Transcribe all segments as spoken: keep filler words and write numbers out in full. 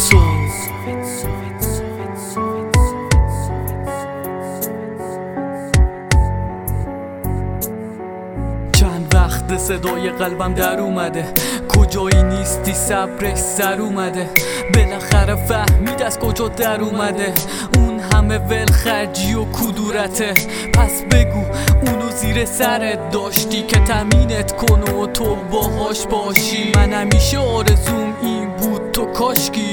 سویتسو. چند وقت صدای قلبم در اومده، کجایی نیستی صبرش سر اومده، بالاخره فهمید از کجا در اومده، اون همه ولخرجی و کدورته. پس بگو اونو زیر سرت داشتی که تامینت کنه و تو باهاش باشی. من همیشه آرزوم این بود تو کاشکی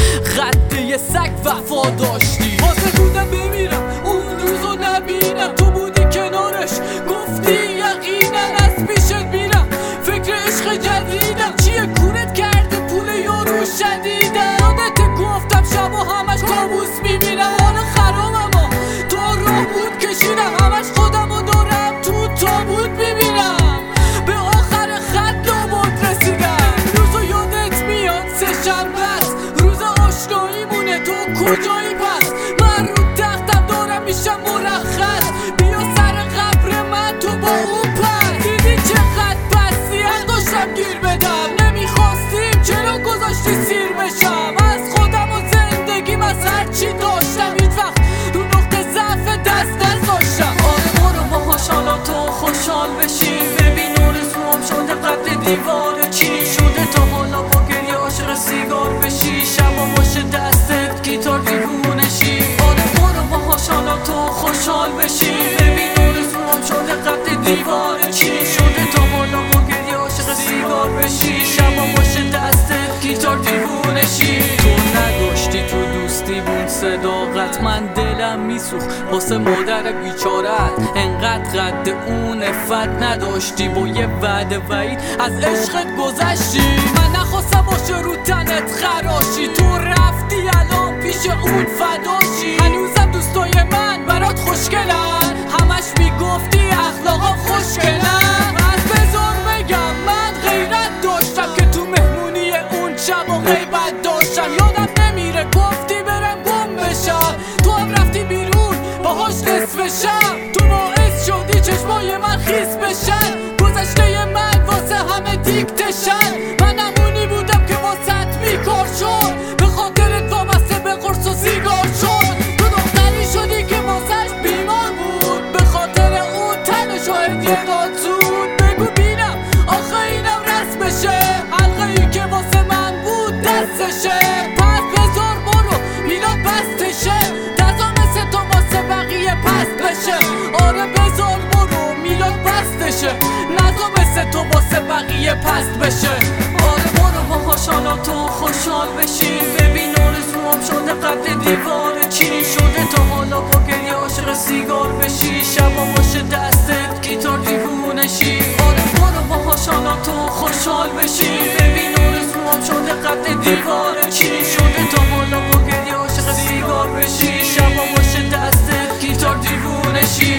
خط یه سگ وفا داشتی. واسه بودم بمیرم اون روزو نبینم، تو بودی کنارش گفتی یقینا از پیشت میرم. فکر عشق جدیدم چیه کورت کرده پول یارو شدیدم. یادت گفتم شبا همش کابوس میبینم، حال خرابم ها تو راه بود کشیدم، همش خودمو دارم تو تابوت میبینم. به آخر خط دوباره رسیدم، روزو یادت میاد سه شنبه است، روز آشناییمونه، تو کجایی پس؟ من رو تختم دارم میشم مرخص، بیا سر قبر من تو با اون پس. دیدی چقدر بستی حق داشتم گیر بدم، نمیخواستیم چرا گذاشتی سیر بشم؟ از خودم و زندگیم از هرچی داشتم هیچ وقت رو نقطه ضعف دست نذاشتم. آره برو باهاش حالا تو خوشحال بشی، ببین آرزوام شده قد دیوار چی شده تا حالا با گریه عاشق سیگار بشی، شبا باشه دستت گیتار دیوونشی. آره برو باهاش حالا تو خوشحال بشی، ببین آرزوام شده قد دیوار چی شده تا حالا با گریه عاشق سیگار بشی، شبا باشه دستت گیتار دیوونشی. تو نداشتی تو دوستی بون صداقت، من دلم میسوخت واسه مادر بیچارت، انقدر قد اون افت نداشتی، با یه وعده وعید از عشقت گذشتی. من نخواستم باشه رو تنت خراشی، تو رفتی الان پیش اون فداشی. هنوزم دوستای من برات خوشگلن، همش میگفتی اخلاقا خوشگلن. از بذار بگم من غیرت داشتم که تو مهمونی اون شب و غیبت داشتم. یادم نمیره گفتی برم گم بشم، تو هم رفتی بیرون باهاش نصف شب، تو باعث شدی چشمای من خیس بشن، گذشته من واسه همه دیکتشن. من همونی بودم که واسط بیکار شد، به خاطرت وابسته به قرص و سیگار شد. تو دختری شدی که واسش بیمار بود، به خاطر اون تنشو هدیه داد زود. بگو بینم آخه اینم رسمشه، حلقه ای که واسه من بود دستشه. پس بذار برو میلاد بستشه، دزا مثل تو واسه بقیه پست بشه. آره بذار برو میلاد بستشه، نزا مثل تو واسه بقیه پست بشه. آره برو باهاش حالا تو خوشحال بشی، ببین آرزوام شده قد دیوار چی شده تا حالا با گریه عاشق سیگار بشی، شبا باشه دستت گیتار دیوونشی. آره برو باهاش حالا تو خوشحال بشی، ببین آرزوام شده قد دیوار چی شده تا حالا با گریه عاشق سیگار بشی، شبا باشه دستت گیتار دیوونشی.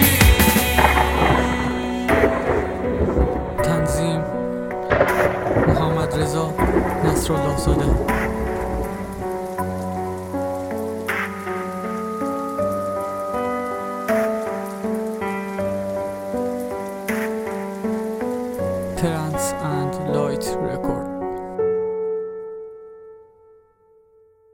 تنظیم محمد رضا نصرالله زاده. Trance and Light Record.